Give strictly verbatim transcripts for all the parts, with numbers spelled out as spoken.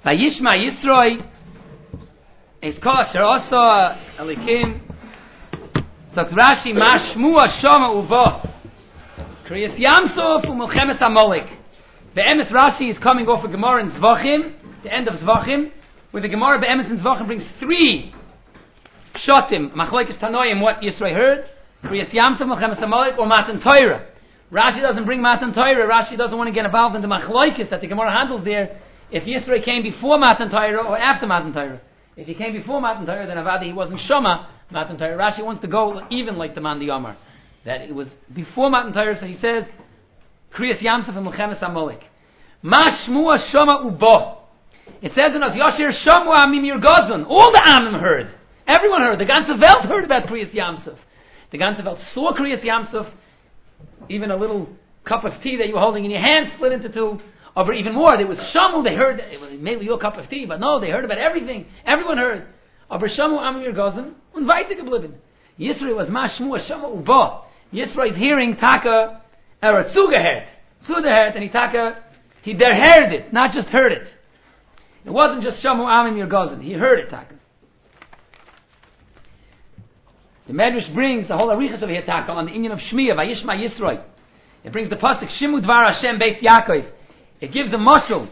Vayishma Yisroi is called Asher Elikim. So Rashi Mashmua Shama Uva Kriyas Yamsuf Umilchemes Amalek. Be'emes Rashi is coming off a Gemara in Zvachim, the end of Zvachim, where the Gemara Be'emes in Zvachim brings three Shotim, Machlokes Tanoim, what Yisroi heard, Kriyas Yamsuf Umilchemes Amalek, or Matan Torah. Rashi doesn't bring Matan Torah. Rashi doesn't want to get involved in the Machlokes that the Gemara handles there. If Yisroi came before Matan Torah or after Matan Torah. If he came before Matan Torah, then Avadi he wasn't Shoma Matan Torah. Rashi wants to go even like the Mandi Omar, that it was before Matan Torah. So he says, Kriyas Yamsuf and Mulchemes Amalek. Mashmua Shoma Ubo. It says in us, Yashir Shomua Amimir Gozlan. All the Amim heard. Everyone heard. The ganze Welt heard about Kriyas Yamsuf. The ganze Welt saw Kriyas Yamsuf. Even a little cup of tea that you were holding in your hand split into two. Or even more, there was Shamu, they heard, it was maybe your cup of tea, but no, they heard about everything. Everyone heard. Aber Shamu Amir Gozen, und weiter geblieben. Yisroi was Mashmu, Shamu Uba. Yisroi is hearing Taka, er zugehört. Zugehört, and he Taka, he der heard it, not just heard it. It wasn't just Shamu Amir Gozen, he heard it, Taka. The Medrash brings the whole Arichas of here, Taka, on the Indian of Shmiya, Vayishma Yisroi. It brings the pasuk Shimu Dvar Hashem Beis Yaakov. It gives a mashal.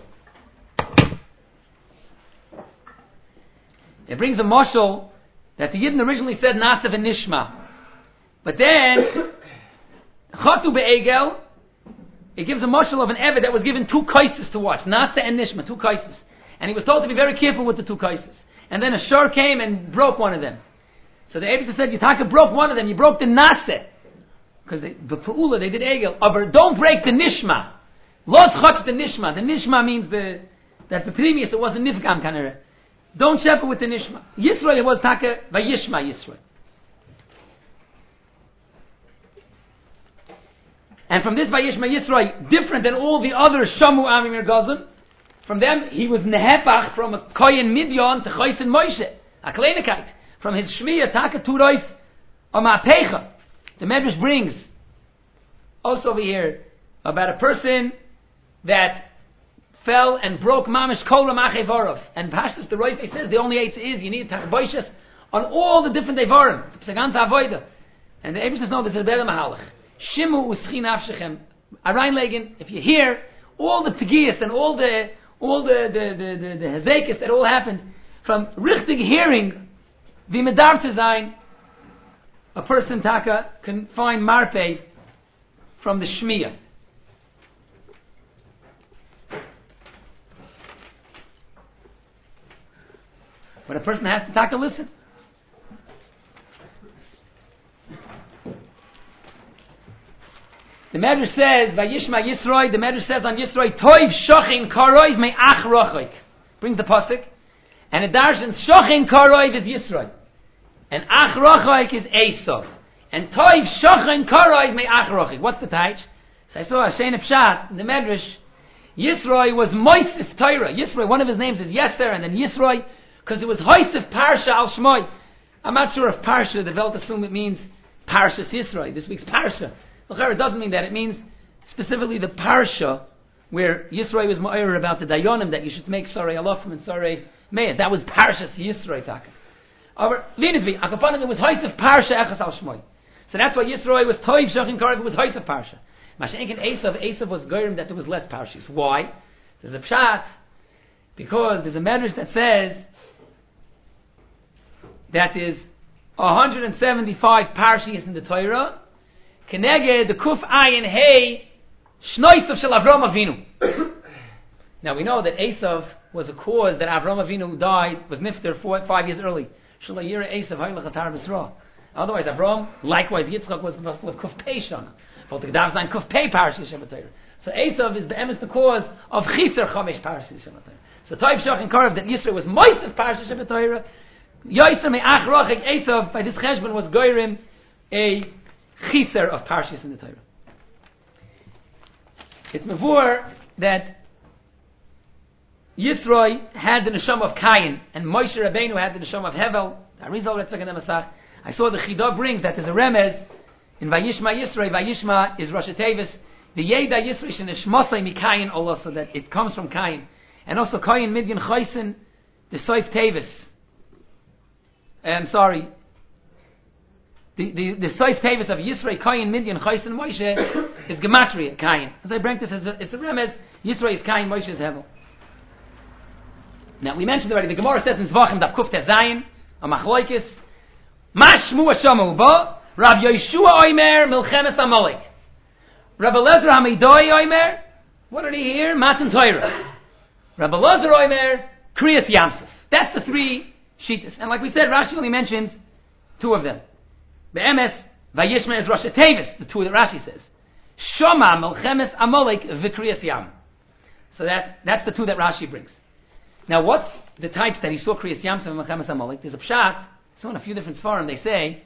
It brings a mashal that the Yidden originally said Nasav and Nishma. But then, Chatu Be'egel, it gives a mashal of an Eved that was given two kaises to watch. Nasa and Nishma, two kaises. And he was told to be very careful with the two kaises. And then a shor came and broke one of them. So the Eibusha said, Yitaka broke one of them, you broke the Nasa. Because the Pa'ula, they did Egel. But don't break the Nishma. Los chotz the nishma. The nishma means the that the previous it wasn't nifgam kanere. Don't shepherd with the nishma. Yisroi was taka vayishma Yisroi. And from this vayishma Yisroi, different than all the other shamu amim ergazim, from them he was nehepach from a koyin midyon to choysen Moshe a kleinigkeit. From his shmiya taka turoif or ma'pecha. The Medrash brings also over here about a person that fell and broke mamish kol ramachevarov. And Pashtus the Roife says the only eight is you need tachboishes on all the different devarim. It's a ganta avoida. And the Eibusha says no, there's a better mahalach. Shimu uschin afshechem. Arayin legen, if you hear all the pigiyas and all the all the the the the, the hezekis that all happened from richtig hearing the medar zayin, a person taka can find marpeh from the shmiyah. But a person has to talk to listen. The Medrash says, Vayishma Yisroi, the Medrash says on Yisroi, Toiv Shochin Karoiv Me Ach Rochoik. Brings the pasuk. And it darshans, Shochin Karoiv is Yisroi. And Ach Rochoik is Esav. And Toiv Shochin Karoiv Me Ach Rochoik. What's the taich? So I saw a Shein Pshat in the Medrash. Yisroi was Moisif Torah. Yisroi, one of his names is Yeser, and then Yisroi, because it was Hoisef Parsha al Shmoi. I'm not sure if Parsha, the Welt assume it means Parshas Yisroi, this week's Parsha. It doesn't mean that. It means specifically the Parsha where Yisroi was Ma'ir about the Dayonim that you should make Sarei Alofim and Sarei Meir. That was Parshas Yisroi Taka. However, Linitvi, Akapanim, it was Hoisef Parsha Echas al Shmoi. So that's why Yisroi was Toiv Shachin Karev, it was Hoisef Parsha. Mashenkin Esav, Esav was Goyim that there was less Parshas. Why? There's a Pshat, because there's a Medrash that says that is one hundred seventy-five parshiyos in the Torah. Keneged the Kuf Ayin Hey Shnoisav Shel Avram Avinu. Now we know that Esav was a cause that Avram Avinu died, was nifter four, five years early. Shalayira Esav Haylach Atar B'Sra. Otherwise Avram, likewise Yitzchak was supposed to have Kuf Pei Shana. But the Gedav Zayin Kuf Pei parshiyos Shem Torah. So Esav is the emes the cause of Chiser Chamesh parshiyos Shem Torah. So Toiv Shach and Karev that Yisrael was moist of parshiyos Shem Torah. Yoiser me'ach rochik Esav by this cheshbon was goyrim a chiser of parshas in the Torah. It's mevor that Yisroi had the neshama of Cain and Moshe Rabbeinu had the neshama of Hevel. I saw the Chidah brings that there's a remez in Vayishma Yisroi. Vayishma is Rosh Tevis. The Yeda Yisroi sheneshmasai mi Cain also, that it comes from Cain. and also Koyin Midyan Chaysin, the Soif Tavis. I'm sorry. The the the Soif Tavis of Yisrei Koyin Midyan Chaysin Moshe is Gematria Kayin. As I bring this as a, it's a remez. Yisrei is Kayin, Moshe is Hevel. Now we mentioned already. The Gemara says in Zvachim Daf Kuf Tezayin a Machloikis Mashmu Hashem Uba Rav Yeshua Oimer Milchemes Amalek. Rabbi Lezer Hamidoi Oimer. What did he hear? Matan Torah. Rabbi Lezer Oimer Kriyas Yamsuf. That's the three shittas. And like we said, Rashi only mentions two of them. Be'emes Vayishma is Rosh Tevis. The two that Rashi says. Shoma Milchemes Amalek V'Kriyas Yam. So that that's the two that Rashi brings. Now, what's the types that he saw Kriyas Yamsuf and Milchemes Amalek? There's a pshat. So in a few different forum, they say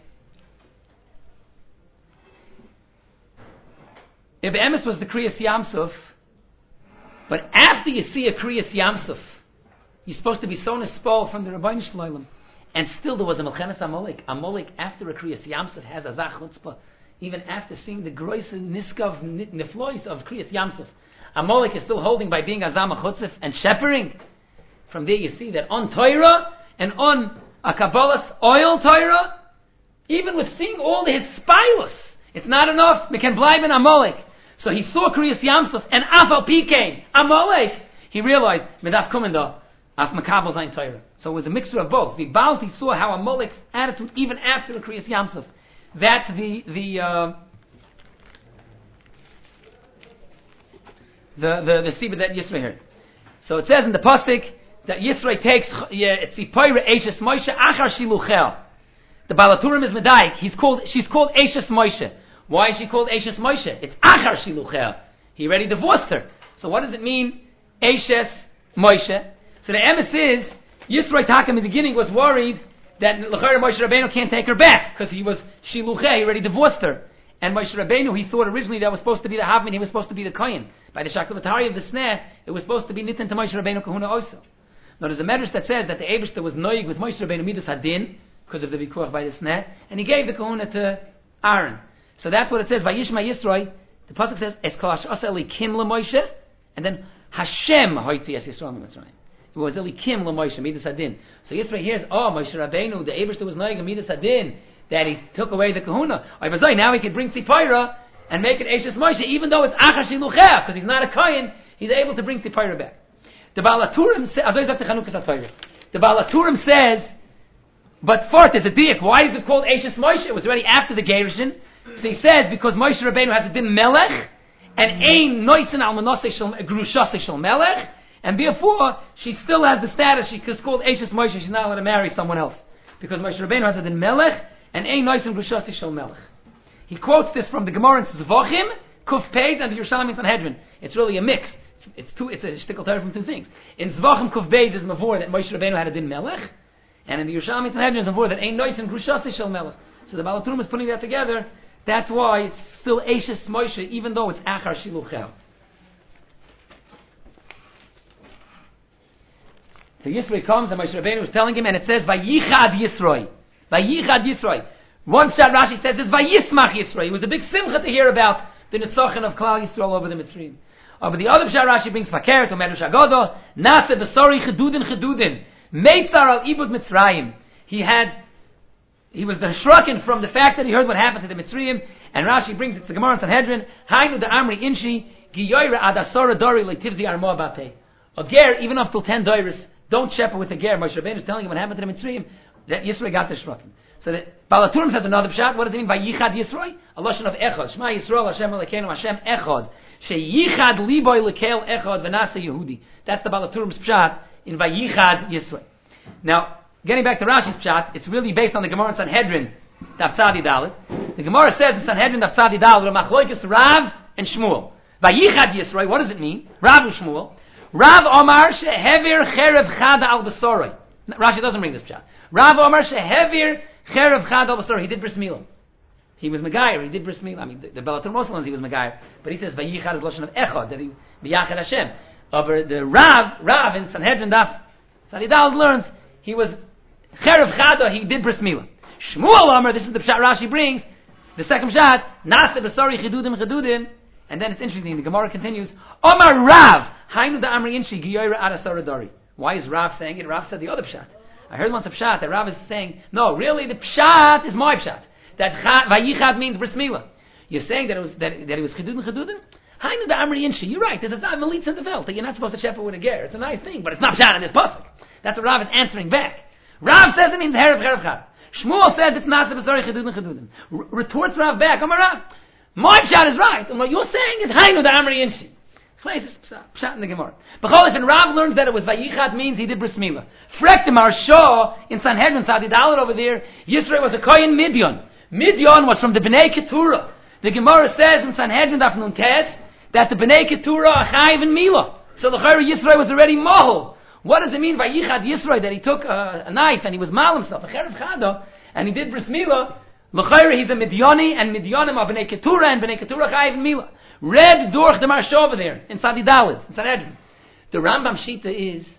if Emes was the Kriyas Yamsuf, but after you see a Kriyas Yamsuf, you're supposed to be so nispol from the Rabbeinu Shloim, and still there was a Milchemes Amalek. Amalek after a Kriyas Yamsuf has a Zach Chutzpah, even after seeing the Groise Niskav Niflois of Kriyas Yamsuf. Amalek is still holding by being Azam Chutzpah and shepherding. From there you see that on Torah and on a Kabbalah's oil Torah, even with seeing all his spilus, it's not enough. We can bleiben Amalek. So he saw Kriyas Yamsuf and Afal Pi came Amalek. He realized Medaf Kumenda Af Makabel Zayin Torah. So it was a mixture of both. The Baal, he saw how Amalek's attitude even after the Kriyas Yamsuf. That's the the uh, the the the Sibah that Yisro heard. So it says in the pasuk that Yisro takes yeah, it's Ipoira Eishes Moshe Achar Shiluchel. The Balaturim is Medaik. He's called she's called Eishes Moshe. Why is she called Eishes Moshe? It's Achar Shiluchel. He already divorced her. So what does it mean? Eishes Moshe. So the emes is Yisro Taka in the beginning was worried that L'chayr Moshe Rabbeinu can't take her back because he was Shilucheh, he already divorced her. And Moshe Rabbeinu, he thought originally that was supposed to be the Havmin, he was supposed to be the Kohen. By the Shaklavatari of the Sneh, it was supposed to be Nitin to Moshe Rabbeinu Kahuna also. Now there's a medrash that says that the Eibishter was noig with Moshe Rabbeinu Midas Hadin, because of the Vikuach by the Sneh, and he gave the Kahuna to Aaron. So that's what it says, Vayishma Yisroi, the Pasuk says, Es Kalash Asa Elikim LaMoshe, and then Hashem Hoitzi Es Yisrael Mitzrayim. It was Elikim LaMoshe, Midas Hadin. So Yisroi hears, oh, Moshe Rabbeinu, the Eibishter was noig Midas Hadin, that he took away the kahuna. Now he can bring Tzipora and make it Eishes Moshe, even though it's Achar Shilucheh, because he's not a Kohen, he's able to bring Tzipora back. The Balaturim says, the Balaturim says, but fourth is a diak. Why is it called Eishes Moshe? It was already after the Gerushin. So he says, because Moshe Rabbeinu has a din Melech, and Ein Noisen Al Manoseh Grushaseh Shel Melech, and therefore she still has the status. She is called Eishes Moshe. She's not allowed to marry someone else because Moshe Rabbeinu has a din Melech. And Ein Noisen Grushasi Shel Melech. He quotes this from the Gemara in Zvachim, Kuf Beis, and the Yerushalmi Sanhedrin. It's really a mix. It's, it's two. It's a shtickle Torah from two things. In Zvachim Kuf Beis is mavor that Moshe Rabbeinu had a din Melech, and in the Yerushalmi Sanhedrin is mavor that Ein Noisen Grushasi Shel Melech. So the Balaturim is putting that together. That's why it's still Eishes Moshe, even though it's Achar Shiluchel. So Yisroi comes, and Moshe Rabbeinu is telling him, and it says Vayichad Yisroi. Vayichad Yisroi. One shot Rashi says is Vayismach Yisroi. It was a big simcha to hear about the Nitzachin of Klal Yisrael over the Mitzrayim. Oh, but the other shot Rashi brings Fakir to Medrash Agodo. Nase Besori Chedudin Chedudin. Meitzar al Ibud Mitzrayim. He had, he was shrucken from the fact that he heard what happened to the Mitzrayim. And Rashi brings it to Gemara and Sanhedrin. Hainu the Amri Inshi Giyoyra Adasora Dori Leitivzi Armo Abate. A ger even up till ten doiris. Don't shepherd with a ger. Moshe Rabbeinu is telling him what happened to the Mitzrayim. That Yisroi got the shrucken. So the Balaturim says another pshat. What does it mean by Yichad Yisroi? A lashon of Echad. Shema Yisrael Hashem Elokeinu Hashem Echad. She Yichad Liboy Lekel Echad V'Nase Yehudi. That's the Balaturim's pshat in Vayichad Yisroi. Now, getting back to Rashi's pshat, it's really based on the Gemara in Sanhedrin, Daf Tzadi Dalet. The Gemara says in Sanhedrin Daf Tzadi Dalet, Machloikis Rav and Shmuel. Vayichad Yisroi. What does it mean? Rav and Shmuel. Rav Omar Shehever Cherev Chada Al Besoroi. Rashi doesn't bring this pshat. Rav Omar Shehever Cherev Chad al Basar, he did bris milah. He was Megayer, he did bris milah. I mean, the, the Bellator Muslims, he was Megayer. But he says, Vayichad is Lashon of Echad, that he, V'yachad Hashem. Over the Rav, Rav in Sanhedrin Daf, Sadidal learns, he was Cherev Chada, he did bris milah. Shmuel Omar, this is the pshat Rashi brings, the second pshat, Nase Basari Chidudim Chidudim, and then it's interesting, the Gemara continues, Omar Rav, Hainu da Amri Inshi Giyoira Arasaradori. Why is Rav saying it? Rav said the other pshat. I heard once a pshat that Rav is saying, no, really the pshat is my pshat. That Vayichad means bris milah. You're saying that it was that, that it was chedudin chedudin? Hainu da Amri Inshi. You're right. This is not melitz in the velt. You're not supposed to shepherd with a ger. It's a nice thing, but it's not pshat in this pasuk. That's what Rav is answering back. Rav says it means herav herav chad. Shmuel says it's not the besori chedudin chedudin. Retorts Rav back. Amar Rav, my pshat is right, and what you're saying is Hainu da Amri Inshi. Pshat in the Gemara. But if Rav learns that it was Vayichad means he did bris milah. Frektim our Shah in Sanhedrin Sadi Dalet over there. Yisrael was a kohen Midian. Midian was from the Bnei Keturah. The Gemara says in Sanhedrin Daf Nun Tes that the Bnei Keturah are chayiv in milah. So the Chayra Yisrael was already mohel. What does it mean Vayichad Yisrael that he took a, a knife and he was mal himself a cherev chada and he did bris milah? L'chayra he's a Midiani and Midianim are Bnei Keturah and Bnei Keturah chayiv in milah. Read durch the Marsha over there in Sadi Dalet, in Sanhedrin. The Rambam Shita is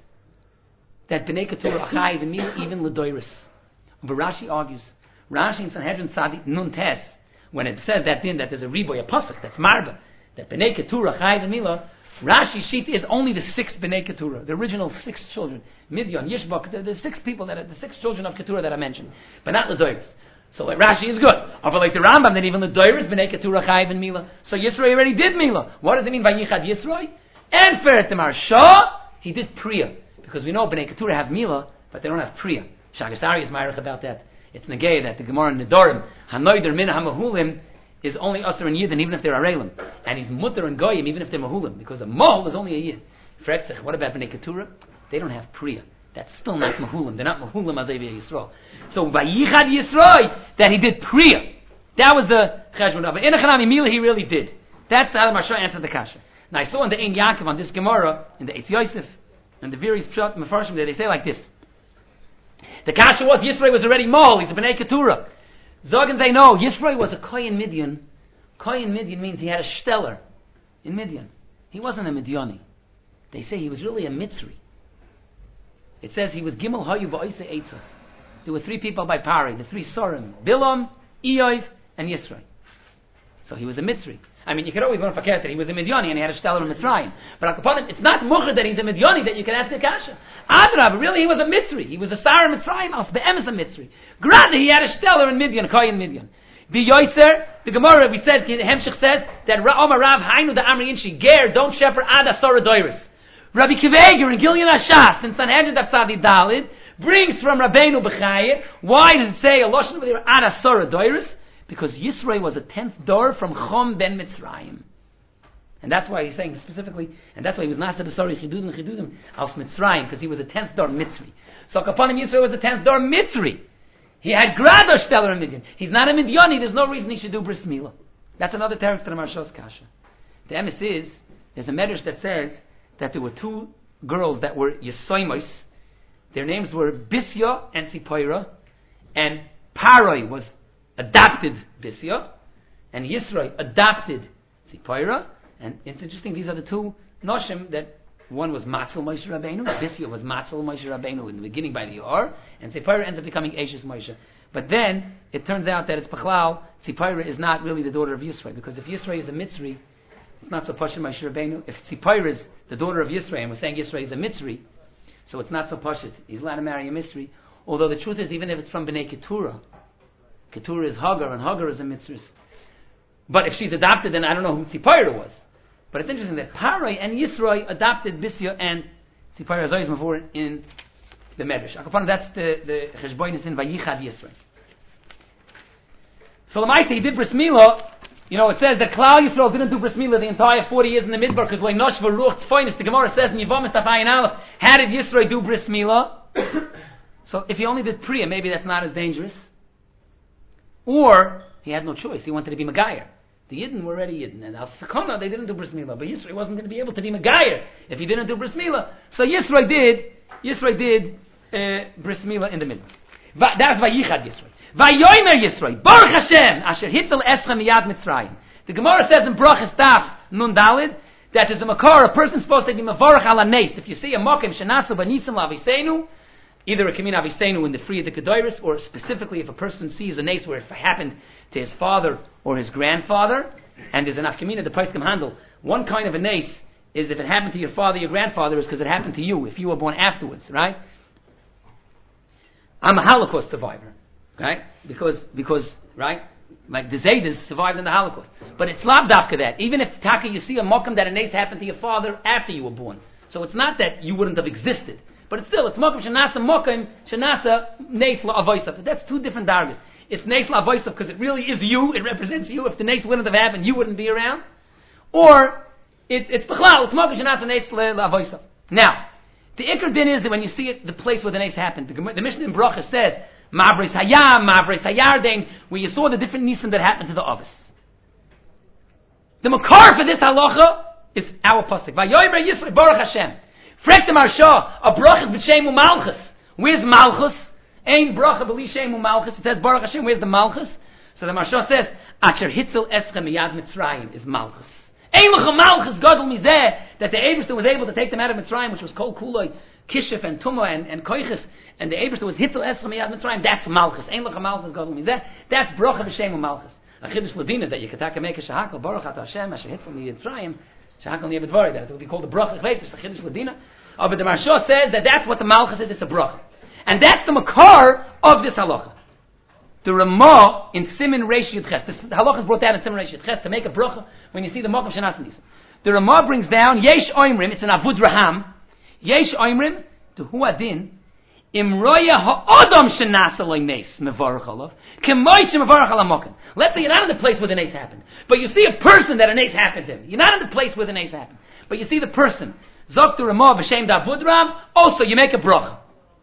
that Bnei Keturah Chayiv and Milah even L'doiris. But Rashi argues. Rashi in Sanhedrin Sadi Nun Tes, when it says that din that there's a riboy, a pasuk that's marba, that Bnei Keturah Chayiv and Milah, Rashi Shita is only the six Bnei Keturah, the original six children, Midian, Yishbak, the, the six people that are the six children of Keturah that I mentioned, but not L'doiris. So like Rashi is good. Or like the Rambam, that even the Doiris B'nei Keturah Chayiv and Milah. So Yisrael already did Milah. What does it mean by Yichad Yisrael? And Feret Marsha, he did Priya. Because we know B'nei Keturah have Milah, but they don't have Priya. Shagasari is ma'arich about that. It's negay that the Gemara in Nedarim, Hanoider Min HaMahulim, is only Asr and Yidin, even if they're Arelim. And he's Mutter and Goyim, even if they're Mahulim. Because a Mohul is only a Yid. Fretzich, what about B'nei Keturah? They don't have Priya. That's still not Mahulim. They're not Mahulim Azevi Yisrael. So Vayichad Yisrael, that he did Priya. That was the Cheshbon. But in Echanami Milah, he really did. That's how the Marsha answered the Kasha. Now I saw in the Ein Yaakov on this Gemara, in the Eitz Yosef, and the various Pshat Mefarshim there, they say like this. The Kasha was, Yisrael was already Mohel, he's a B'nei Keturah. Zogan say, no, Yisrael was a Kohen Midian. Kohen Midian means he had a stellar in Midian. He wasn't a Midiani. They say he was really a Mitzri. It says he was Gimel Hayu Ba'oise Eitzah. There were three people by Pari, the three Sorim, Bilam, Eoiv, and Yisrael. So he was a Mitzri. I mean, you could always learn Fakir that he was a Midiani and he had a stellar in Mitzrayim. But upon it, it's not Mukhar that he's a Midiani that you can ask the Kasha. Adrab, really he was a Mitzri. He was a Sar in Mitzrayim, also the Em is a Mitzri. Grada, he had a stellar in Midian, Koyin Midian. The Yoiser, the Gemara, we said, Hemshech says, that Omar Rav Hainu da Amri Inshi, Ger, don't shepherd Ada Sora Doiris. Rabbi Kiveger in Gilyon Hashas in Sanhedrin Daf Sadi Dalet brings from Rabbeinu B'chaya. Why does it say a lashon over there Ada Sora Doiris? Because Yisrael was a tenth door from Chom ben Mitzrayim, and that's why he's saying specifically, and that's why he was Nasa B'Sori Chidudim Chidudim Al Mitzrayim, because he was a tenth door Mitzri. So upon him Yisrael was a tenth door Mitzri. He had Grado Stellar Midian. He's not a Midiani. There's no reason he should do Bris Milah. That's another teretz to the Marshal's Kasha. The emes is there's a medrash that says that there were two girls that were Yesoimos. Their names were Bisya and Sipora, and Paroi was adopted Bisya, and Yisrael adopted Sipora. And it's interesting, these are the two Noshim that one was Matzil Moshe Rabbeinu, Bisya was Matzil Moshe Rabbeinu in the beginning by the Or, and Sipora ends up becoming Ashes Moshe. But then it turns out that it's Bechlal, Sipora is not really the daughter of Yisrael, because if Yisrael is a Mitzri, it's not so Pashim Moshe Rabbeinu. If Sipora is the daughter of Yisrael, and we're saying Yisrael is a Mitzri, so it's not so Pashit. He's allowed to marry a Mitzri. Although the truth is, even if it's from Bnei Keturah, Keturah is Hagar, and Hagar is a Mitzri. But if she's adopted, then I don't know who Sipora was. But it's interesting that Parai and Yisrael adopted Bisya and Sipora Zoyz Mavur in the Medrash. That's the the Cheshbonis in Vayichad Yisrael. So Lamaita, he did Bris Milah. You know, it says that Klal Yisrael didn't do Bris Milah the entire forty years in the Midbar because Loi Noshva Ruch Tzfoinis, the Gemara says in Yivam Estafayin Aleph, how did Yisrael do Bris Milah? So if he only did Priya, maybe that's not as dangerous. Or he had no choice. He wanted to be Megayer. The Yidden were already Yidden. And Al Sakona, they didn't do Bris Milah. But Yisrael wasn't going to be able to be Megayer if he didn't do Bris Milah. So Yisrael did, Yisrael did uh, Bris Milah in the middle. Va, that's Vayichad Yisrael. Vayomer Yisrael, Baruch Hashem, Asher Hitzel Escha Miyad Mitzrayim. The Gemara says in Brachas Taf Nun Dalid that there's a makar, a person's supposed to be Mavarach ala Nes. If you see a Mokim Shenasu Banisim Laviseinu, either a Kamin Aviseinu in the Free of the Kedoiris, or specifically if a person sees a Nes where it happened to his father or his grandfather, and there's an Afkamina, the Paiskim handle. One kind of a Nes is if it happened to your father, your grandfather, is because it happened to you, if you were born afterwards, right? I'm a Holocaust survivor, right? Because, because, right? Like the Zaydas survived in the Holocaust. But it's lavdafka that. Even if, Taka, you see a mokum that a nace happened to your father after you were born. So it's not that you wouldn't have existed. But it's still, it's mokum shanasa mokum shanasa nace la'avoisav. That's two different dargas. It's nace la'avoisav because it really is you, it represents you. If the nace wouldn't have happened, you wouldn't be around. Or, it, it's b'chlal, it's mokum shanasa nace la'avoisav. Now, the ikr din is that when you see it, the place where the nace happened, the, the Mishnah in Bracha says, Mavres Hayam, Mavres Hayarden, where you saw the different nisim that happened to the Ovis. The makar for this halacha is our pasuk. Vayoyber Yisrael Baruch Hashem. Frek the Marsha, a brachas b'shem u'malchus. Where's Malchus? Ein bracha b'li shem u'malchus. It says Baruch Hashem. Where's the Malchus? So the Marsha says, Acher hitzel eschem miyad Mitzrayim is Malchus. Ein l'cha Malchus gadol mizeh, that the Eberster was able to take them out of Mitzrayim, which was called Kuloi, Kishif and Tumah and, and Koiches, and the Eberster was hitzel eschem miyad Mitzrayim. That's Malchus. Ein l'cha Malchus gadol mizeh. That's bracha b'shem u'malchus. A chiddush ladina that you could take a make a shahakal Baruch Ata Hashem Asher hitzel miyitzrayim. Shahakal niyabedvari. That it would be called the bracha chveis. The chiddush ladina. Oh, but the Marsha says that that's what the Malchus is. It's a bracha, and that's the makar of this halacha. The Ramah in Siman Reish Yud Ches. This halacha is brought down in Siman Reish Yud Ches to make a bracha when you see the mokum shenasanis. The Ramah brings down Yesh Oimrim. It's an Avud Raham. Yesh Oimrim to Hu Adin. Imroya ha'adam shenasa loy nes mevarach alav kemoy shemevarach ala mokum. Let's say you're not in the place where the nes happened, but you see a person that a nes happened to him. You're not in the place where the nes happened, but you see the person. Zok to Ramah b'shem Davudram. Also, you make a bracha.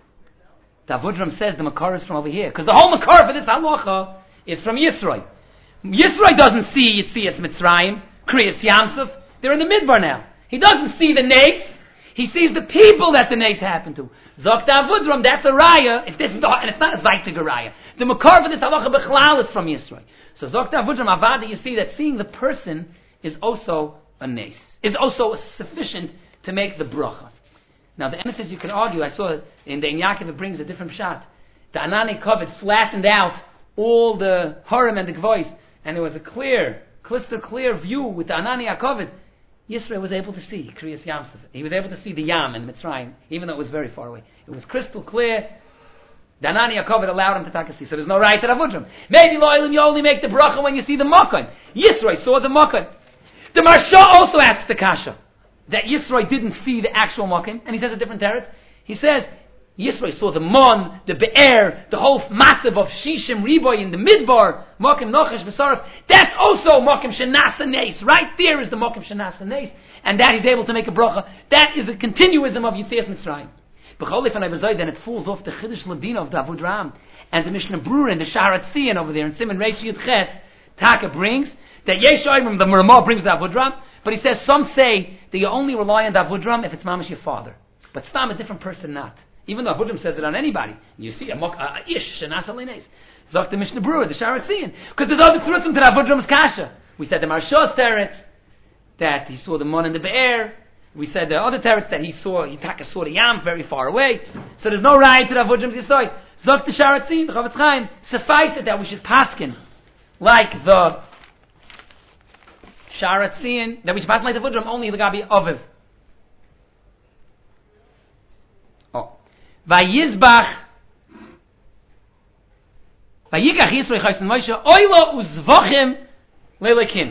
Davudram says the makar is from over here, because the whole makar for this halacha is from Yisroi. Yisroi doesn't see Yitzias Mitzrayim, Kriyas Yamsuf. They're in the midbar now. He doesn't see the nes. He sees the people that the nes happened to. Zok Davudram, that's a raya. If this is the, and it's not a zaytig raya. The makar for this halacha b'chlal is from Yisroi. So Zok Davudram avada, you see that seeing the person is also a nes. Is also sufficient to make the bracha. Now the emphasis you can argue, I saw in the Yaakov it brings a different shot. The Anani Kovet flattened out all the Harim and the Gvois, and there was a clear, crystal clear view with the Anani Kovet. Yisrael was able to see Kriyas Yamsuf. He was able to see the Yam and Mitzrayim, even though it was very far away. It was crystal clear. The Anani Kovet allowed him to take a see. So there's no right to Avudram. Maybe Loilim, you only make the bracha when you see the Makkah. Yisrael saw the Makkah. The Marsha also asks the Kasha that Yisroi didn't see the actual Mokim, and he says a different teretz. He says, Yisroi saw the Mon, the Be'er, the whole matzav of Shishim Riboy in the Midbar, Mokim Nochesh B'Saraf. That's also Mokim Shenasa Neis. Right there is the Mokim Shenasa Neis, and that he's able to make a bracha. That is a continuism of Yitzias Mitzrayim. B'cholif and Ibazoi, then it falls off the Chiddush Ladina of Davud Ram, and the Mishnah Brura and the Sharat Tzion over there, in Siman Reish Yud Ches, Taka brings, that Yesh Oimrim, the Ramah brings Davud Ram, but he says, some say that you only rely on Davudram if it's mamash your father. But Stam, a different person, not. Even though Davudram says it on anybody. You see, a mok, a ish, shenasa lenes. Zok the Mishnah Brewer, the Sharat Tzion. Because there's other truths to Davudram's kasha. We said the Marsha's teretz, that he saw the Mon and the Be'er. We said the other teretz that he saw, Yitaka saw the Yam very far away. So there's no right to Davudram's Yisoy. Zok the Sharat Tzion, the Chavetz Chaim. Suffice it that we should paskin like the Sharat Tzion, that we should pass like the Vudram only the Gabi Oviv. Oh. Vayizbach Vayikach Yisroi Chayson Moshe Oilo Uzvochem Lelekim.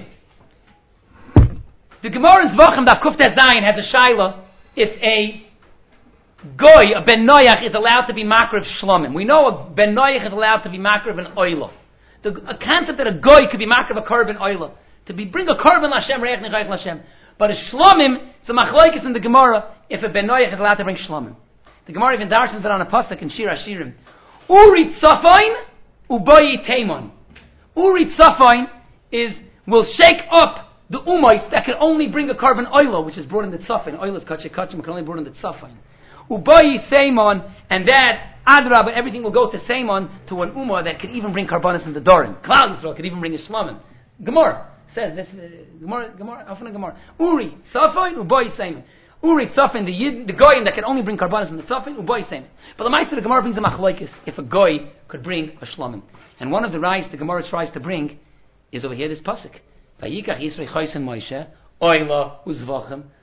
The Gemara in Zvochem Daf Kufta Zayin has a shaila if a Goy, a Ben Noyach, is allowed to be Makriv Shlomim. We know a Ben Noyach is allowed to be Makriv an Oilo. The a concept that a Goy could be Makriv a Korban Oilo. To be bring a korban Lashem, reich nechayich Lashem. But a shlomim, it's a machlokes in the Gemara if a ben noyach is allowed to bring shlomim. The Gemara even darshans it on a pasuk in Shir Hashirim. Uri tzafain uboyi teimon. Uri tzafain is will shake up the umois that can only bring a korban oilo, which is brought in the tzafain. Oilo is kachik kachim, can only brought in the tzafain. Uboyi seimon, and that adra, but everything will go to seimon to an umah that could even bring karbanis in the dorim. Klal Yisrael could even bring a shlomim. Gemara says this uh, Gemara, Gemara, often a Gemara. Uri Tzafin Uboy Seimin. Uri Tzafin, the Yid, the goyim that can only bring karbanos in the Tzafin Uboy Seimin. But the Meister the Gemara brings a machlokes if a goy could bring a shlomim. And one of the rights the Gemara tries to bring is over here this pasuk. Vayikach Yisrei Chayson Moshe Oila Uzvochem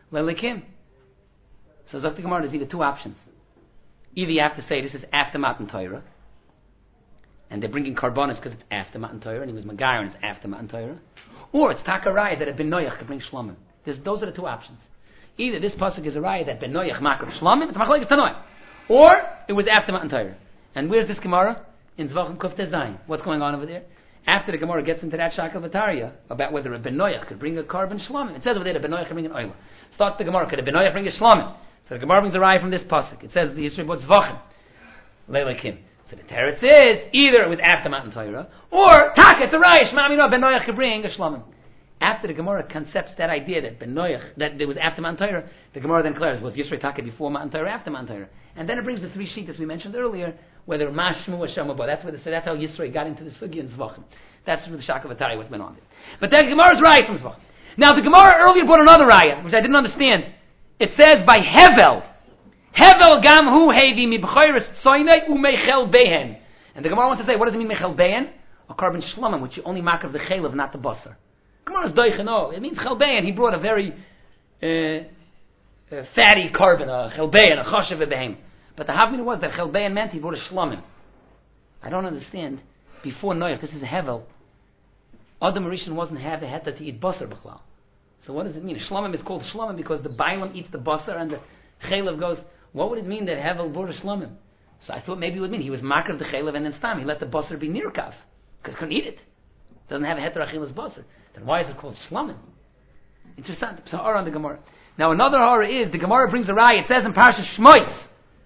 Lelikim. So Zok the Gemara, there's either two options. Either you have to say this is after Matan Torah, and they're bringing karbonis because it's after Matan Torah, and he was Megayer and it's after Matan Torah, or it's Takaraya that a Ben Noach could bring Shlomim. There's, those are the two options. Either this pasuk is a raya that Ben Noach makar Shlomim, it's Machlokes Tanoi, or it was after Matan Torah. And where's this Gemara? In Zvachim Kuf Tezayin. What's going on over there? After the Gemara gets into that Shaka Vataria about whether a Ben Noach could bring a carbon Shlomim, it says over there that Ben Noach could bring an oil. Starts the Gemara, could a Ben Noach bring a Shlomim? So the Gemara brings a raya from this pasuk. It says the Yisrael what's Zvachim. Leilakim. So the Teretz is either it was after Matan Torah, or Taka, it's a raya, Shema Amino, Ben Noach could bring a Shlomim. After the Gemara concepts that idea that Ben Noach, that it was after Matan Torah, the Gemara then declares, was Yisrael Taka before Matan Torah, after Matan Torah? And then it brings the three sheets we mentioned earlier, whether Mashmu or Shemabah. That's where the, so that's how Yisrael got into the Sugi and Zvachim. That's where the Shaka Vatari, what's been on there. But then Gemara's raya from Zvachim. Now the Gemara earlier brought another raya, which I didn't understand. It says by Hevel, Hevel gam hu hevi mi b'choyres tzoynei umeichel behen. And the Gemara wants to say, what does it mean meichel behen? A carbon shlomim, which you only mark of the chaylev, not the basar. Gemara's doichen, no, it means chelbein. He brought a very uh, uh, fatty carbon, a chelbein, a choshev behem. But the havmina was that chelbein meant he brought a shlomim. I don't understand. Before Noach, this is a hevel. Adam Rishon wasn't have a heta to eat basar b'chlal. So what does it mean? Shlomim is called shlomim because the bailam eats the basar and the chaylev goes. What would it mean that hevel brought a shlomim? So I thought maybe it would mean he was makar of the chaylev and then stam. He let the basar be near kav because he couldn't eat it. Doesn't have a heter achilas basar. Then why is it called shlomim? Interesting. So Hara on the Gemara. Now another Hara is the Gemara brings a raya. It says in Parashat Shmois.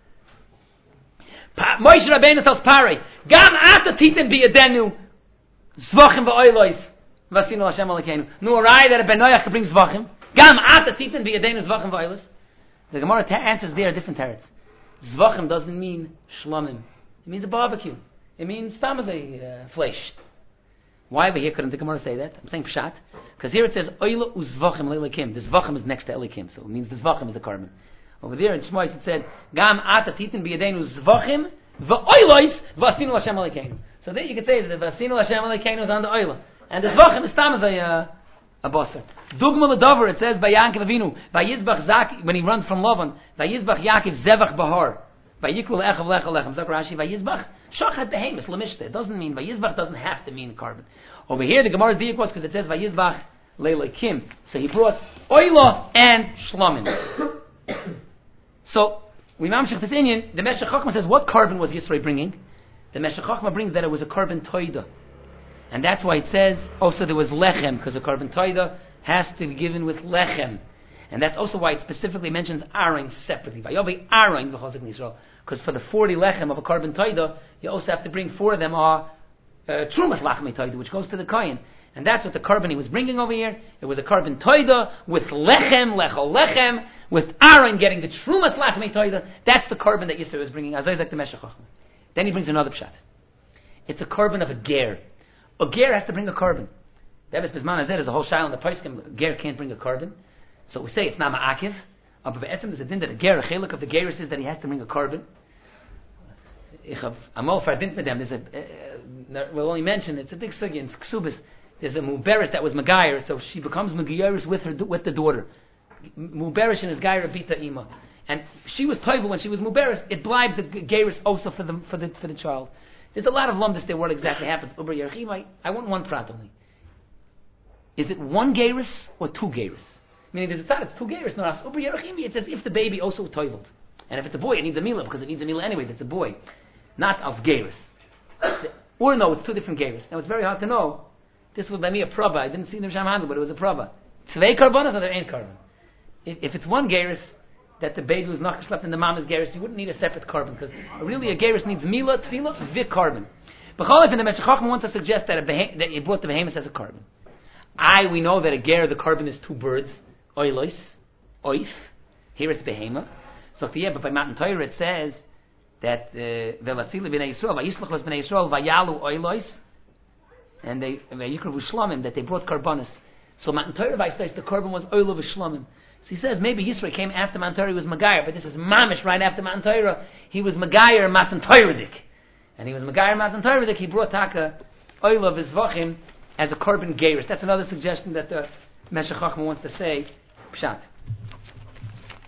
Moshe Rabbeinu tells Parei, Gam ata titin biyadenu zvachim v'oilois v'asinu Hashem alekenu. Nu a raya that a Ben Noach brings zvachim. Gam ata titin biyadenu zvachim v'oilois. The Gemara ta- answers there a different teretz. Zvachim doesn't mean shlomim. It means a barbecue. It means tamazay uh, flesh. Why over here couldn't the Gemara say that? I'm saying pshat. Because here it says, Oila uzvachim le'lekim. The zvachim is next to elikim. So it means the zvachim is a carbon. Over there in Shmois it said, Gam ata titin biyadenu zvachim v'oilois v'asinu Hashem alekenu. So there you could say that the v'asinu Hashem alekenu is on the oila. And the zvachim is tamazay uh, a basar. Dugma l'dover, it says by Yaakov Avinu, Vayizbach Zaki, when he runs from Lavan, Vayizbach Yaakov Zevach Bahar, Vayikru le'echav le'echav lechem, Zak Rashi, Vayizbach Shachat Behemis Lamishte. It doesn't mean, Vayizbach doesn't have to mean carbon. Over here the Gemara's diak was because it says Vayizbach Le'lekim. So he brought Oila and Shlomim. So, we mamshich this Inyan, the Meshech Chochmah says, what carbon was Yisro bringing? The Meshech Chochmah brings that it was a carbon toida. And that's why it says, also there was lechem, because a carbon toida has to be given with lechem. And that's also why it specifically mentions Aaron separately. Vayovi Aaron v'chozik Yisrael. Because for the forty lechem of a carbon toida, you also have to bring four of them are uh, trumas lachmei toida, which goes to the kohen. And that's what the carbon he was bringing over here. It was a carbon toida with lechem, lechol lechem, with Aaron getting the trumas lachmei toida. That's the carbon that Yisro is bringing. Azay like the Meshech Chochmah. Then he brings another pshat. It's a carbon of a ger. A ger has to bring a carbon. There's a whole shaila in the Paiskim. Ger can't bring a carbon. So we say it's not ma'akiv. But be'etzem there's a din that a ger, a chelik of the ger says that he has to bring a carbon. Ich have amol fardint with them. There's a, uh, we'll only mention, it's a big sugi in Ksubis. There's a muberis that was Megayer, so she becomes Megayeris with her, with the daughter. Muberis and his Gayer Bita Ima. And she was toivel when she was Muberis. It blibes the Geiris also for the, for the, for the child. There's a lot of lumdus there what exactly happens. Uber Yerchim, I, I want one prat only. Is it one Geiris or two Geiris? Meaning there's a thought, it's two Geiris. No, as Uber Yerchim, it's as if the baby also toiveled. And if it's a boy, it needs a milah, because it needs a milah anyways, it's a boy. Not as Geiris. Or no, it's two different Geiris. Now it's very hard to know. This was by me a praba. I didn't see the Sham handle, but it was a praba. Tvei karbonas or there ain't carbon. If, if it's one Geiris, that the baby was not slept in the mama's Geiris, you wouldn't need a separate carbon, because really a Geiris needs Mila, Tfila, Vik carbon. But Cholif in the Meshech Chochmah wants to suggest that, a behe- that you brought the behemoth as a carbon. I, we know that a Ger, the carbon is two birds, Oilois, Oif, here it's behemoth. So yeah, but by Matan Torah it says that Velatzili b'nei Yisrael, Vayishlach was b'nei Yisrael, Vayalu Oilois, and they, Vayikru v'shlamim, that they brought carbonis. So Matan Torah says the carbon was Oilo v'shlamim. So he says maybe Yisrael came after Matan Torah, he was Megayer, but this is Mamish right after Matan Torah. He was Megayer Matan Torah-dik. And he was Megayer Matan Torah-dik, he brought Taka Oila v'zvachim as a carbon Geiris. That's another suggestion that the Meshech Chochmah wants to say. Pshat.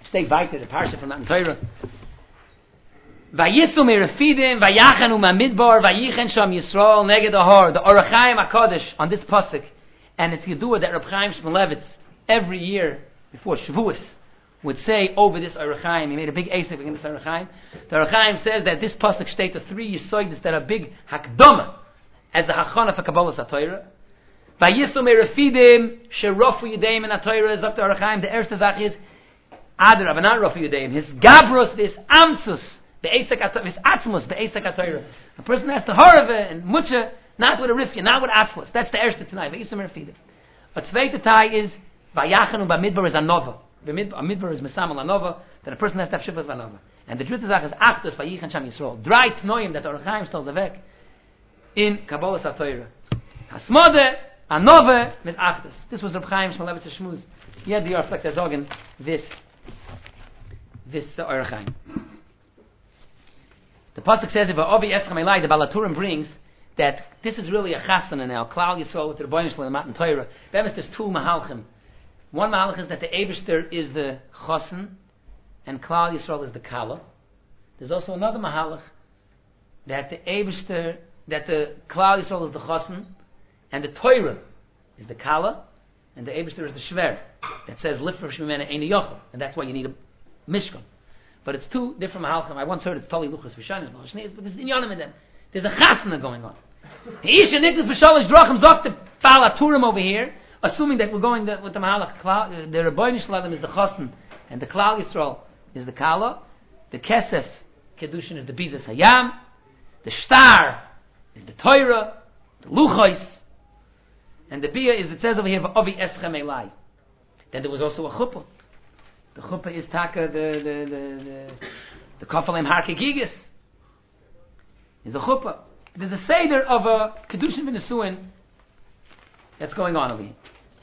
Stay weiter, the parsha from Matan Torah. Vayisu merefidim, vayachanu ma'midbar, vayichen sham Yisrael neged ahar. The Orach Chaim HaKadosh on this pasuk, and it's Yedua that Reb Chaim Shmulevitz every year before Shavuos would say over this Orach Chaim. He made a big asif against this Orach Chaim. The Orach Chaim says that this pasuk states the three yisoides that are big hakdama as the hachana for Kabbalah HaTorah. Vayisu merefidim sherofu yedeim in HaTorah is up to Orach Chaim. The erste Zach is Adar, but not rofu yedeim. His gabros, his amsus. The Eisak Atayra, it's Atzmus, the Eisak Atayra. A person has to Horava and Mucha, not with a Rifkin, not with Atzmus. That's the Erste Tanai, V'isam Erfidim. A Tzveite Tai is, Vayachanu B'midbar is Anova. B'midbar is Mesamel Anova, that a person has to have Shivas Anova. And the Dritte Zach is Achtus, Vayichan Sham Yisrael. Drei Tnoim that Orach Chaim tells Avek in Kabbalah Atayra. Hasmode, Anova, mit Achtus. This was Reb Chaim Shmulevitz Shmuz. He had the reflect as organ, this, this uh, Orach Chaim. The pasuk says, "If Ovi Eschem Elai," the Balaturim brings that this is really a chasana now. Klal Yisrael with the Rebbeinu Shalom Matan Torah. Bemis, there's two mahalchim. One mahalch is that the Eibishter is the chasen, and Klal Yisrael is the kala. There's also another mahalch that the Eibishter, that the Klal Yisrael is the chasen, and the Torah is the kala, and the Eibishter is the shver. That says lifter shmimena ein yochel, and that's why you need a mishkan. But it's two different mahalchim. I once heard it's Tali Luchas V'Shanis, but there's inyanim in them. There's a chasna going on. The Isha Niklas V'Shalish Drachim Zok the Bal Aturim over here, assuming that we're going the, with the mahalach. The Rebbeinu Shalom is the chasn, and the Klal Yisrael is the kala. The Kesef Kedushin is the Bizas Hayam. The Shtar is the Torah, the Luchos, and the Bia is, it says over here, V'Ovi Eschem Elai. Then there was also a chuppah. The chuppah is taka the the the the, the kafalem harkegigis. Is a chuppah. There's a seder of a kedushin v'nesuin that's going on over here.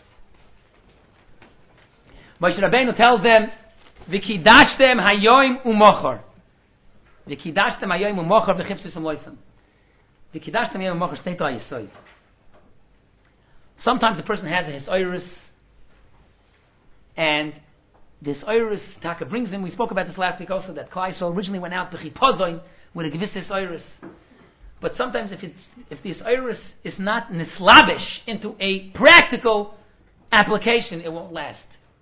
Moshe Rabbeinu tells them, "V'kidashtem hayoim u'mochor, v'kidashtem hayoim u'mochor v'chipsus u'moisam." V'kidashtem hayoim u'mochor state on yisoid. Sometimes a person has a his iris, and this iris taka brings him. We spoke about this last week also, that Klal Yisrael originally went out b'chipozoin with a gewisses iris. But sometimes if it's if this iris is not nislabish into a practical application, it won't last.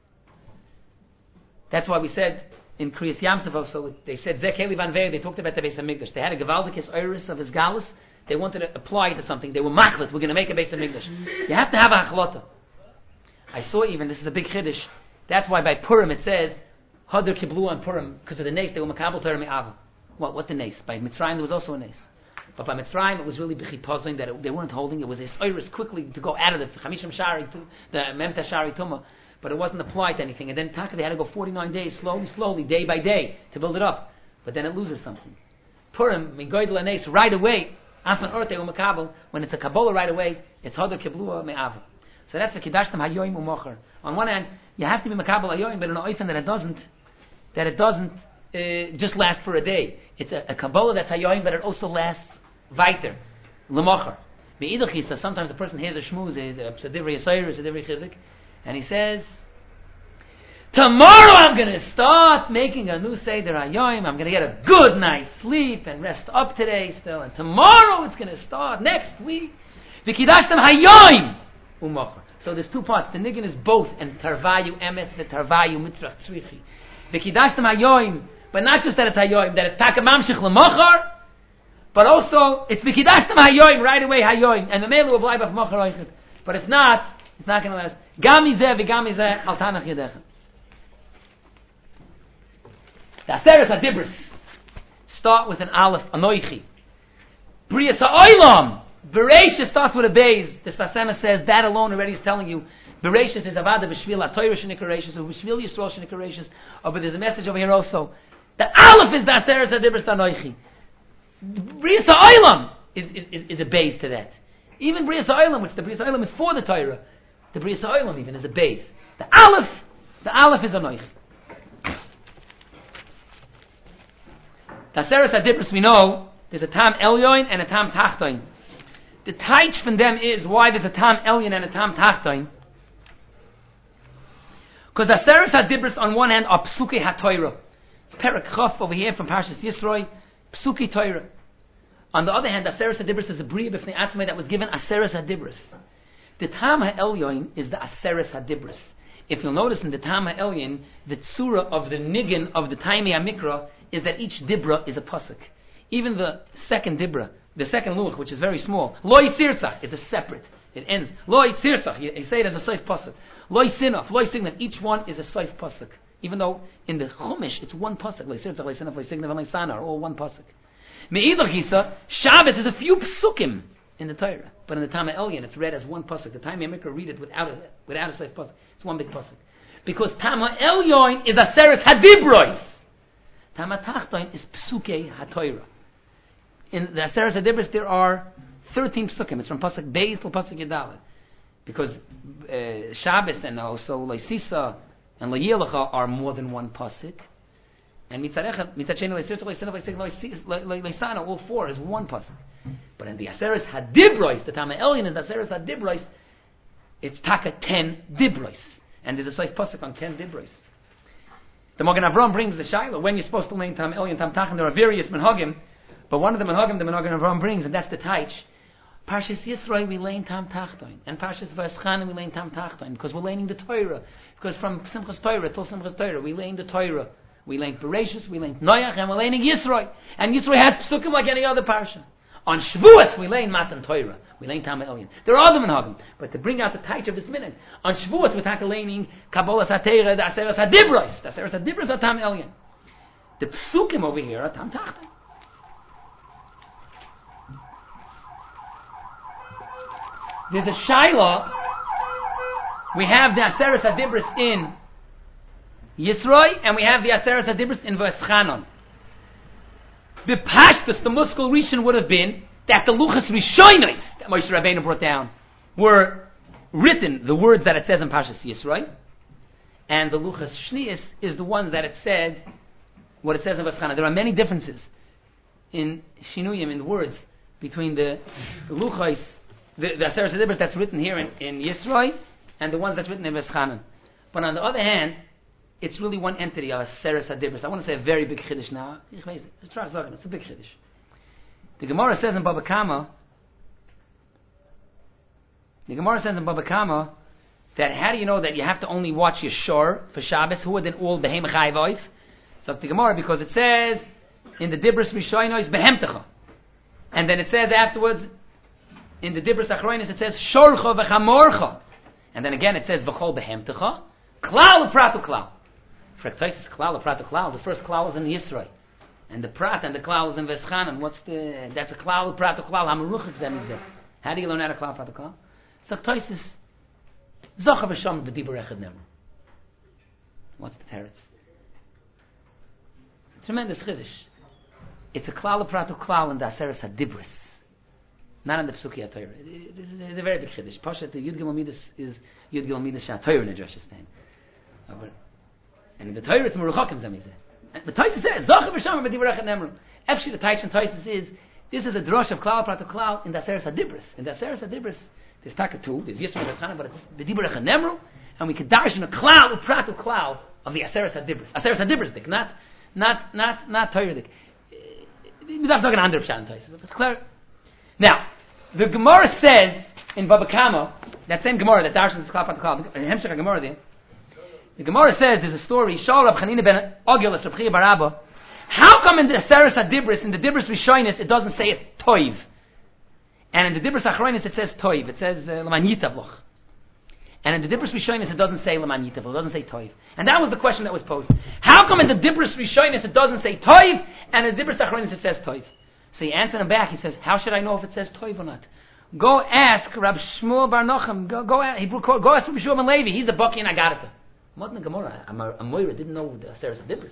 That's why we said in Kriyas Yamsuf also, they said Zekeli Van Veer, they talked about the Beis HaMikdash. They had a gewaldikus iris of his galus. They wanted to apply it to something. They were machlet. We're going to make a Beis HaMikdash. You have to have a hachlota. I saw even, this is a big chiddush. That's why by Purim it says Hadar Kiblu on Purim, because of the nes they were makabel Torah me'ava. What? What the nes? By Mitzrayim there was also a nes, but by Mitzrayim it was really b'chipazing that it, they weren't holding. It was a iris quickly to go out of the Chamishim Shari, to the Memta Shari Tumah, but it wasn't applied to anything. And then Taka they had to go forty-nine days, slowly, slowly, day by day, to build it up. But then it loses something. Purim, Migoydel Nes, right away. Afan Ort they were makabel. When it's a Kabbalah right away, it's Hadar Kiblu me'ava. So that's the Kidashtem Hayoim U'Mocher. On one hand, you have to be Makabel Hayoim, but in an oifen that it doesn't, that it doesn't uh, just last for a day. It's a, a Kabbalah that's Hayoim, but it also lasts weiter. L'Mocher. Be'idachisa, sometimes a person hears a shmuz, a Divrei Yisayir, a Divrei Chizik, and he says, tomorrow I'm going to start making a new Seder Hayoim, I'm going to get a good night's sleep and rest up today still, and tomorrow it's going to start, next week. V'kidashtem Hayoim U'Mocher. So there's two parts. The niggin is both, and tarvayu emes v'tarvayu mitzrach tzrichi. V'kidashtem hayoim, but not just that it's hayoim, that it's taka mamshich l'mochar, but also it's v'kidashtem hayoim right away hayoim, and the melu will bleibe of mochar oichet. But it's not. It's not going to last. Gami zeh v'gami zeh al tanach yedechem. The Aseres HaDibros start with an aleph, anoichi. Brias ha'olam. Bereshis starts with a beis. The Sfasema says that alone already is telling you Bereshis is avada b'shvil ha'toyra shenikaracious, or b'shvil Yisrael shenikaracious. Oh, but there's a message over here also. The aleph is the Aseres HaDibros Tanoichi. Brias ha'olam is, is, is a beis to that. Even Brias ha'olam, which the Brias ha'olam is for the Torah, the Brias ha'olam even is a beis. The aleph, the aleph is Anoichi. The Aseres HaDibros we know there's a tam elyoin and a tam tachtoin. The taich from them is why there's a tam elyon and a tam tachtoin. Because Aseres HaDibros on one hand are Psuke HaTorah. It's Perek Chaf over here from Parshas Yisroi, Psuke Torah. On the other hand, Aseres HaDibros is a Bria B'fnei Atzmai that was given Aseres HaDibros. The Tam HaElyon is the Aseres HaDibros. If you'll notice in the Tam HaElyon, the Tzura of the Niggin of the Taimei HaMikra is that each Dibra is a Pasuk. Even the second Dibra, the second Luch, which is very small, Loi Sirzach, is a separate. It ends, Loi Sirzach, you, you say it as a Soif Pasuk. Loi Sinaf, Loi Signaf, each one is a Soif Pasuk. Even though in the Chumash it's one Pasuk, Loi Sirzach, Loi Sinaf, Loi Signaf, and Loi Sana are all one Pasuk. Me'idach Yisa, Shabbos is a few Psukim in the Torah. But in the Tam HaElyon, it's read as one pasuk. The Taimei HaMikra read it without a without a seif pasuk. It's one big pasuk. Because Tam HaElyon is Aseres HaDibros. Tam HaTachton is Psukei HaTorah. In the Aseres HaDibros, there are thirteen psukim. It's from pasuk Beis to pasuk Yedaled. Because uh, Shabbos and also Leisisa and Le'yelecha are more than one pasuk. And Mitzarecha, Mitzachenu, Leisirsa, Leisina, Leisana, all four is one pasuk. But in the Aseres HaDibros, the Tam HaElyon is the Aseres HaDibros, it's taka ten Dibros. And there's a Soif Pasuk on ten Dibros. The Magen Avram brings the Shaila, when you're supposed to learn Tam HaElyon, Tam Tachan, there are various Menhagim, but one of the Menhagim, the Magen Avram brings, and that's the Taich. Parshas Yisroi, we learn Tam Tachton. And Parshas Vayeschanan, we learn Tam Tachton. Because we're learning the Torah. Because from Simchas Torah till Simchas Torah, we learn the Torah. We learn Bereshus, we learn Noach, and we're learning Yisroi. And Yisroi has Psukim like any other Parsha. On Shavuos, we learn Matan Torah. We learn Tam HaElyon. There are other Menhagim. But to bring out the Taich of this minute, on Shavuos, we're talking learning Kabbalah Satera, the Aseres HaDibros. The Aseres HaDibros are Tam HaElyon. The Psukim over here are Tam Tachton. There's a Shaila. We have the Aseres HaDibros in Yisroi, and we have the Aseres HaDibros in Vayeschanan. The Pashtus, the Muskal Rishon would have been that the Luchas Rishonos that Moshe Rabbeinu brought down were written, the words that it says in Pashas Yisroi, and the Luchas Shnius is the one that it said, what it says in Vayeschanan. There are many differences in Shinuyim, in the words, between the, the Luchas, the, the Aseres HaDibros that's written here in, in Yisroi, and the ones that's written in Vayeschanan. But on the other hand, it's really one entity of Aseres HaDibros. I want to say a very big chiddush now. It's a big chiddush. The Gemara says in Baba Kama, the Gemara says in Baba Kama that how do you know that you have to only watch your shor for Shabbos? Who are then all behemach hayvoif? So the Gemara, because it says in the Dibros Rishonos behemtecha, and then it says afterwards in the Dibros Achronis it says shorcha v'chamorcha, and then again it says v'chol behemtecha klal u'pratu klal. Fraktosis klal u'pratu klal. The first klal is in Yisroi, and the prat and the klal is in Vayeschanan. What's the that's a klal u'pratu klal? Hamaruchas them is there. How do you learn how to klal u'pratu klal? Fraktosis zochav v'sham v'dibur echad nemru. What's the teretz? Tremendous chiddush. It's a klal u'pratu klal in the Aseres HaDibros, not in the Psuki HaTorah. It's a very big chiddush. Pashat the Yud Gimel Midas is Yud Gimel Midas HaTorah in the Drashah stand. And in the Torah it's Meruchakim Zamizeh. The Taisa says Zochav v'Sham v'Dibur echad nemru. Actually, the Taich and Taisus is this is a drush of klal u'pratu klal in the Aseres HaDibros. In the Aseres HaDibros, there's taka two, there's Yisro and Vayeschanan, but it's the Dibur echad nemru, and we can dash in a klal u'pratu klal of the Aseres HaDibros. Aseres HaDibros dik, not not not not Torah dik. That's not going to under pshat Taisus. It's clear. Now, the Gemara says in Baba Kama, that same Gemara that dashes klal u'pratu klal, in Hemshech Gemara there. The Gemara says there's a story. Shal Rab Chanina ben Ogilus Rab Chia bar Abba. How come in the Aseres HaDibros, in the Dibros Rishonos, it doesn't say it toiv, and in the Dibros Achronis it says toiv? It says leman yitavloch. And in the Dibros Rishonos it doesn't say leman yitavloch. It doesn't say toiv. And that was the question that was posed. How come in the Dibros Rishonos it doesn't say toiv, and in the Dibros Achronis it says toiv? So he answered him back. He says, how should I know if it says toiv or not? Go ask Rab Shmuel bar Nochem. Go go ask, go ask Rab Shmuel ben Levi. He's the Baki in Agarata. Modern Gemara, a Moira didn't know the Aseres HaDibros.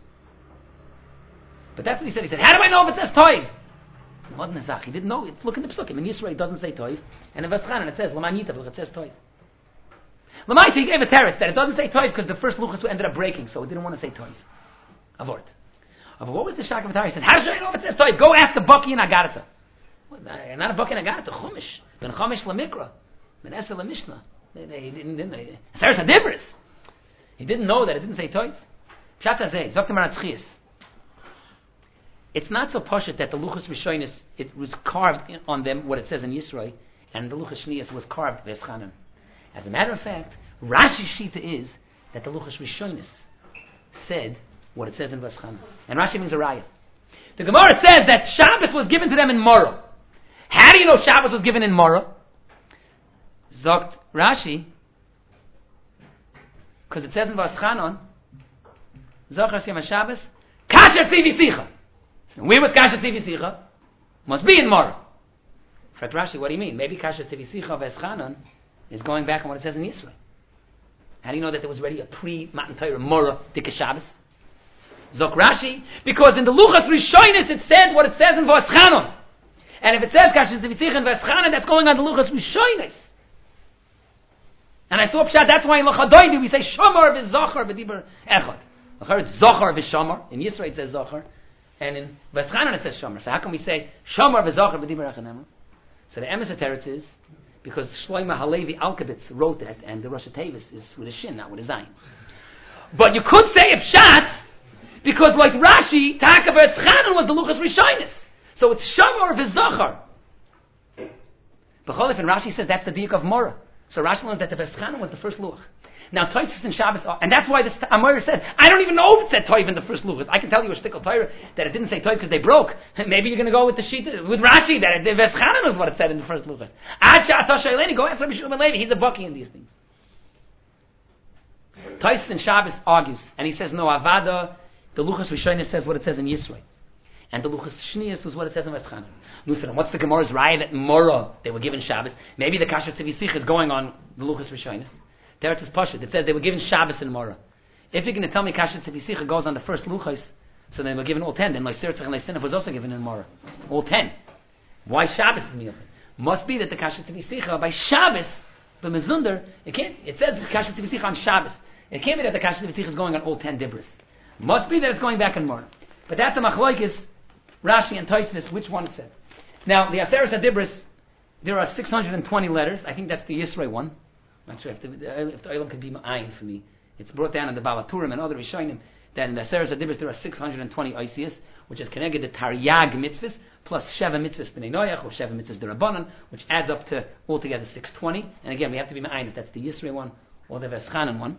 But that's what he said. He said, how do I know if it says Toiv? Modern Zach, he didn't know. It's look in the Psukim. In Yisrael it doesn't say Toiv. And in Vayeschanan it says, L'man Yitav, it says Toiv. L'maisa, he gave a teretz that it doesn't say Toiv because the first Luchas ended up breaking, so it didn't want to say Toiv. Avort. But what was the shock of the He said, how should I know if it says Toiv? Go ask the Baki in Agarata. Well, not a Baki in Agarata, Chumash. Ben Chumash LaMikra. Ben Eser LaMishnah. They, they didn't, didn't they? Aseres HaDibros. He didn't know that it didn't say Toiv. Pshat hazeh, Zok Temar Atzchias. It's not so poshut that the Luchas Rishonis, it was carved in, on them, what it says in Yisroi, and the Luchas Shnias was carved Veschanan. As a matter of fact, Rashi's Shita is that the Luchas Rishonis said what it says in Veschanan. And Rashi means a raya. The Gemara says that Shabbos was given to them in Morah. How do you know Shabbos was given in Morah? Zogt Rashi, because it says in Veschanan, Zoch Hashem HaShabbos, Kasher Tzivi Sicha. Where was Kasher Tzivi Sicha? Must be in Morah. Fret Rashi, what do you mean? Maybe Kasher Tzivi Sicha Veschanan is going back on what it says in Yisrael. How do you know that there was already a pre-Matan Torah Morah Dika Shabbos? Zok Rashi, because in the Luchas Rishonis it says what it says in Veschanan. And if it says Kasher Tzivi Sicha in Veschanan, that's going on the Luchas Rishonis. And I saw Pshat, that's why in Lachadoidi we say Shomar v'Zochar v'Dibur Echad. It's Zochar v'Shomar. In Yisrael it says Zochar. And in Veschanan it says Shomar. So how can we say Shomar v'Zochar v'Dibur Echad? So the emes teretz is because Shlomo Halevi Alkabitz wrote that, and the Rosh Tevis is with a shin, not with a zayin. But you could say a Pshat because, like Rashi, Taka Veschanan was the Luchas Rishonis. So it's Shomar v'Zochar. B'cholif, and Rashi says that's the diuk of Morah. So Rashi learned that the Veschanan was the first luch. Now Tosfos and Shabbos, are, and that's why this Amor said, I don't even know if it said Toiv in the first luch. I can tell you a stickle Torah that it didn't say Toiv because they broke. Maybe you're going to go with the sheet with Rashi that the Veschanan is what it said in the first luch. Ad Sha'atosh Shaileni, go ask Rabbi Shimon ben Levi. He's a bucky in these things. Tosfos and Shabbos argues, and he says no. Avada, the Luchas Rishonis says what it says in Yisroi, and the Luchas Shnias was what it says in Veschanan. Nusaram, what's the Gemara's raya that Morah they were given Shabbos? Maybe the Kasher Tzivi Sicha is going on the Luchas Rishonis. Teretz is Pashut. It says they were given Shabbos in Morah. If you're going to tell me Kasher Tzivi Sicha goes on the first Luchas, so they were given all ten. Then Lysertzach and Lysinif was also given in Morah. All ten. Why Shabbos is Miyachid? Must be that the Kasher Tzivi Sicha by Shabbos, the Mezunder, it can't. It says Kasher Tzivi Sicha on Shabbos. It can't be that the Kasher Tzivi Sicha is going on all ten Dibros. Must be that it's going back in Morah. But that's the Machlokes, Rashi and Tosfos, which one it said. Now, the Aseres HaDibros, there are six hundred twenty letters. I think that's the Yisroi one. I'm not sure if the, if the Olam could be ma'ayin for me. It's brought down in the Balaturim and other Rishonim that in the Aseres HaDibros there are six hundred twenty Oisias, which is connected to Taryag mitzvahs, plus Sheva mitzvahs B'nai Noach, or Sheva mitzvahs D'Rabbanan, which adds up to altogether six hundred twenty. And again, we have to be ma'ayin if that's the Yisroi one or the Veschanan one.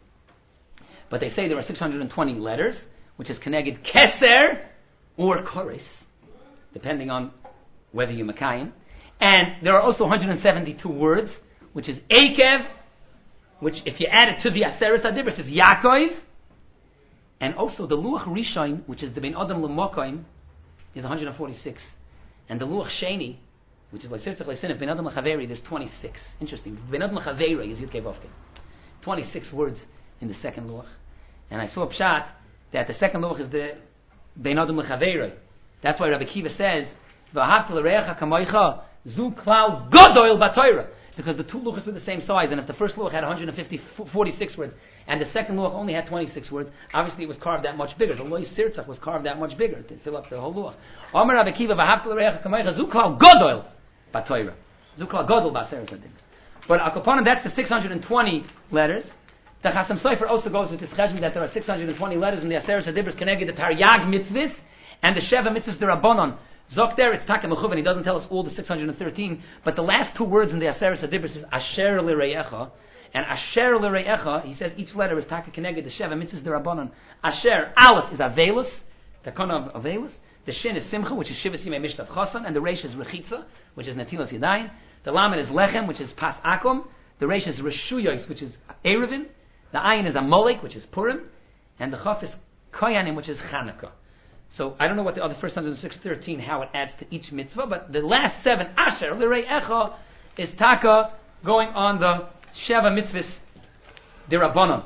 But they say there are six hundred twenty letters, which is connected Keser or Koris, depending on whether you're Makayim. And there are also one hundred seventy-two words, which is Ekev, which if you add it to the Aseres HaDibros is Yaakov. And also the Luach Rishon, which is the Ben Adam L'Mokoim, is one hundred forty-six. And the Luach Sheni, which is Lysertzach Lysinif, Ben Adam L'Chaveri, there's twenty-six. Interesting. Ben Adam L'Chaveri is Yud Kei Vavkei. twenty-six words in the second Luach. And I saw a pshat that the second Luach is the Ben Adam L'Chaveri. That's why Rabbi Kiva says, V'ahavta l'reacha kamoicha zu klal godoil b'Torah, because the two luchas were the same size, and if the first luch had one hundred fifty, forty-six words, and the second luch only had twenty-six words, obviously it was carved that much bigger. The loy sirtzach was carved that much bigger to fill up the whole luch. Amar Rabbi Kiva v'ahavta l'reacha kamoicha zu klal godoil b'Torah, zu klal godol b'Aseres HaDibros. But Akoponim, that's the six hundred twenty letters. The Chasam Sofer also goes with this cheshbon that there are six hundred twenty letters in the Aseres HaDibros connected to Taryag mitzvahs and the Sheva mitzvahs D'Rabbanan. Zok there, it's Taka Mechuvan. He doesn't tell us all the six hundred thirteen, but the last two words in the Aseres HaDibros is Asher L'Reyecha, and Asher L'Reyecha, he says each letter is Taka connected to Sheva mitzvahs D'Rabbanan. Asher, Aleph is Avelus, the Takana of Avelus. The Shin is Simcha, which is Shivas Yimei Mishtav Chasan, and the Reish is Rechitza, which is Netilas Yadayim. The Lamed is Lechem, which is Pas Akum. The Reish is Reshuyos, which is Erevin. The Ayin is Amalek, which is Purim, and the Chaf is Koyanim, which is Chanukah. So I don't know what the other first one hundred thirteen, how it adds to each mitzvah, but the last seven, Asher L'Rei Echa, is Taka going on the Sheva mitzvahs D'Rabbanan.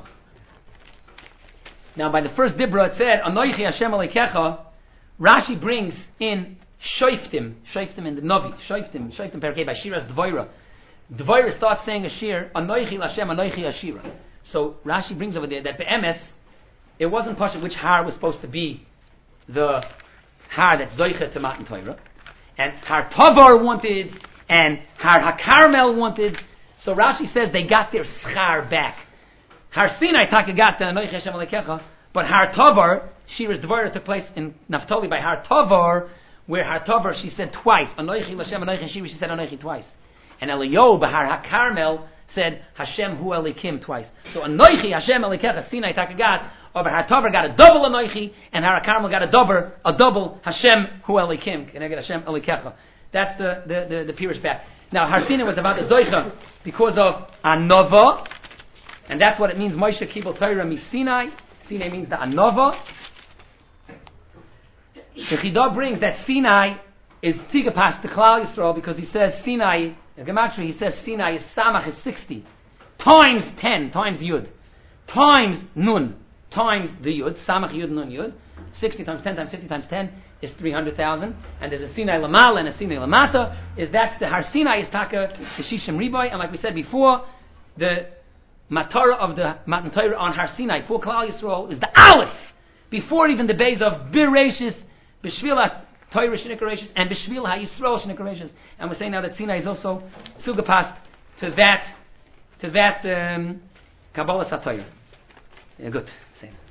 Now by the first Dibra it said, Anoichi Hashem Aleikecha, Rashi brings in Shoiftim, Shoiftim in the Novi, Shoiftim, Shoiftim Perkei by Shiras Dvoira. Dvoira starts saying a shir, Anoichi Lashem, Anoichi Ashira. So Rashi brings over there that Be'emes, it wasn't Pasha which har was supposed to be the har that's Zoicha to Matan Torah, and Har Tavar wanted, and Har HaKarmel wanted. So Rashi says they got their schar back. Har Sinai taka got the Anoichi Hashem Alekecha, but Har Tovar, Shira's Dvorah took place in Naphtali by Har Tovar, where Har Tovar she said twice, Anoichi Lashem Anoichi Shira, she said Anoichi twice. And Eliyahu Bahar HaKarmel said Hashem Hu Elikim twice. So Anoichi Hashem Elikecha Sinai taka got, or Har Tovar got a double Anoichi, and Har HaKarmel got a double, a double Hashem Hu Elikim. Can I get Hashem Elikecha? That's the, the, the, the Pirush back. Now Har Sinai was about the Zoicha because of Anova, and that's what it means, Moshe Kibel Torah Mi Sinai. Sinai means the Anova. The Chidah brings that Sinai is Tigapas to Klal Yisrael because he says Sinai, in Gematria he says Sinai is Samach is sixty, times ten, times Yud, times Nun, times the Yud, Samach Yud Nun Yud, sixty times ten times fifty times ten is three hundred thousand, and there's a Sinai Lamal and a Sinai Lamata, is that's the Har Sinai is Taka, the Shishim Riboy, and like we said before, the Matara of the Matan Torah on Har Sinai for Klal Yisrael is the Aleph, before even the base of Bereshis, B'Shvil Torah Shenikarashis, and B'Shvil HaYisrael Shenikarashis, and we're saying now that Sinai is also Sugapast to that, to that um, Kabbalah Satoira. Yeah, good. Same.